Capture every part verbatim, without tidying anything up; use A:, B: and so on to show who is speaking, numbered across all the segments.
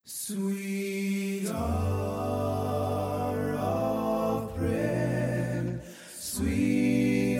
A: Sweet hour of prayer, sweet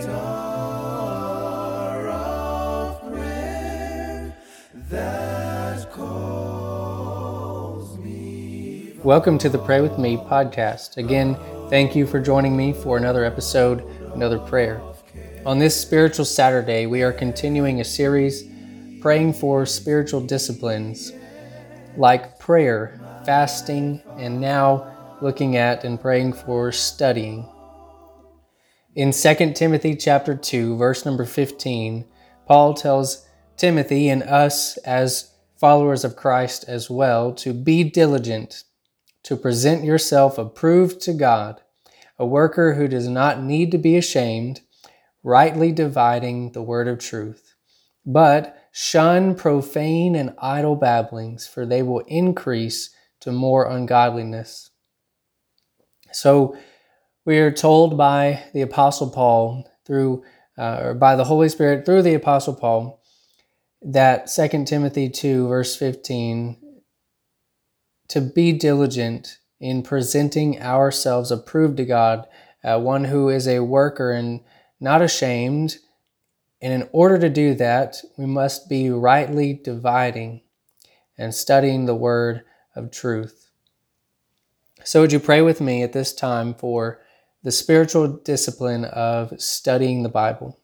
A: hour of prayer that calls me.
B: Welcome to the Pray With Me podcast. Again, thank you for joining me for another episode, another prayer. On this Spiritual Saturday, we are continuing a series praying for spiritual disciplines like prayer, fasting, and now looking at and praying for studying. In Second Timothy chapter two, verse number fifteen, Paul tells Timothy and us as followers of Christ as well to be diligent, to present yourself approved to God, a worker who does not need to be ashamed, rightly dividing the word of truth. But shun profane and idle babblings, for they will increase to more ungodliness. So we are told by the Apostle Paul through, uh, or by the Holy Spirit through the Apostle Paul, that Second Timothy two, verse fifteen, to be diligent in presenting ourselves approved to God, uh, one who is a worker and not ashamed. And in order to do that, we must be rightly dividing and studying the word of truth. So would you pray with me at this time for the spiritual discipline of studying the Bible?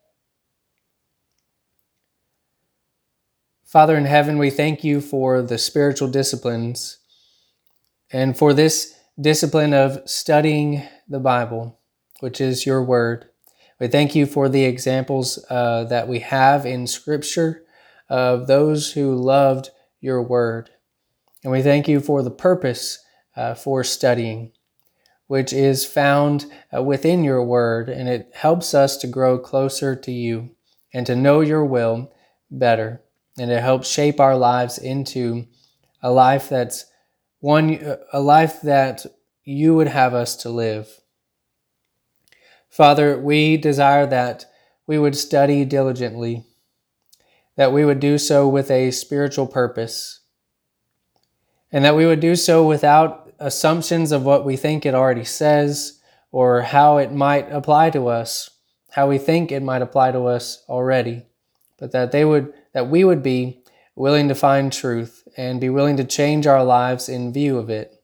B: Father in heaven, we thank you for the spiritual disciplines and for this discipline of studying the Bible, which is your word. We thank you for the examples uh, that we have in Scripture of those who loved your word. And we thank you for the purpose uh, for studying, which is found uh, within your word, and it helps us to grow closer to you and to know your will better. And it helps shape our lives into a life that's one, a life that you would have us to live. Father, we desire that we would study diligently, that we would do so with a spiritual purpose, and that we would do so without assumptions of what we think it already says or how it might apply to us, how we think it might apply to us already, but that they would, that we would be willing to find truth and be willing to change our lives in view of it.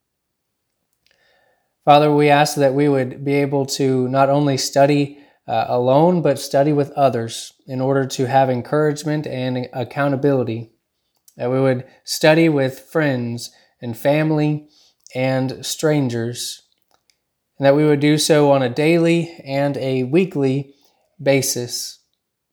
B: Father, we ask that we would be able to not only study uh, alone, but study with others in order to have encouragement and accountability. That we would study with friends and family and strangers. And that we would do so on a daily and a weekly basis.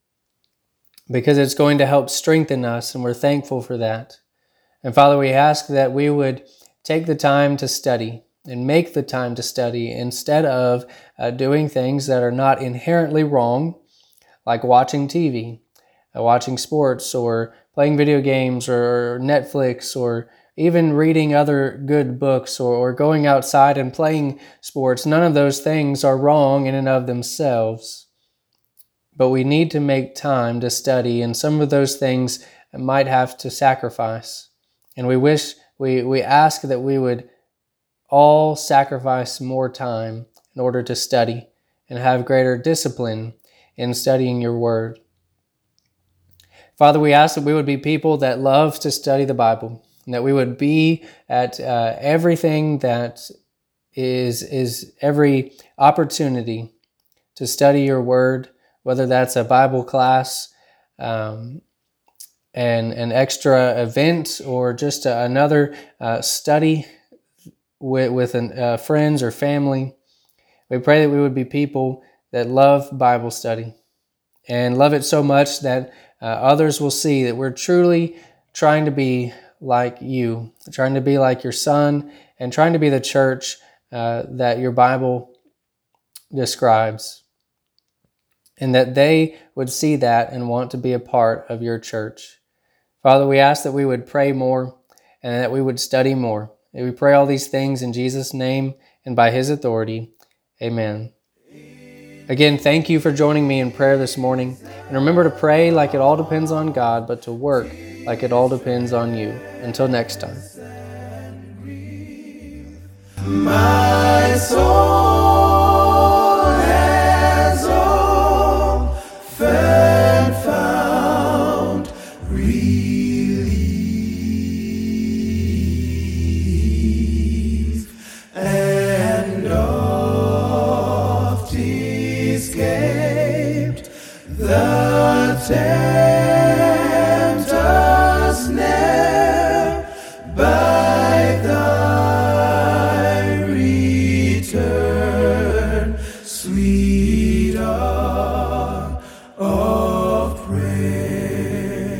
B: Because it's going to help strengthen us, and we're thankful for that. And Father, we ask that we would take the time to study and make the time to study instead of uh, doing things that are not inherently wrong, like watching T V, uh, watching sports, or playing video games, or Netflix, or even reading other good books, or, or going outside and playing sports. None of those things are wrong in and of themselves. But we need to make time to study, and some of those things might have to sacrifice. And we wish, we, we ask that we would all sacrifice more time in order to study and have greater discipline in studying your word. Father, we ask that we would be people that love to study the Bible, and that we would be at uh, everything that is, is every opportunity to study your word, whether that's a Bible class, um, and an extra event, or just a, another uh, study with, with an, uh, friends or family. We pray that we would be people that love Bible study and love it so much that uh, others will see that we're truly trying to be like you, trying to be like your Son, and trying to be the church uh, that your Bible describes. And that they would see that and want to be a part of your church. Father, we ask that we would pray more and that we would study more. And we pray all these things in Jesus' name and by His authority. Amen. Again, thank you for joining me in prayer this morning. And remember to pray like it all depends on God, but to work like it all depends on you. Until next time.
A: My soul has often found relief and oft escaped the terror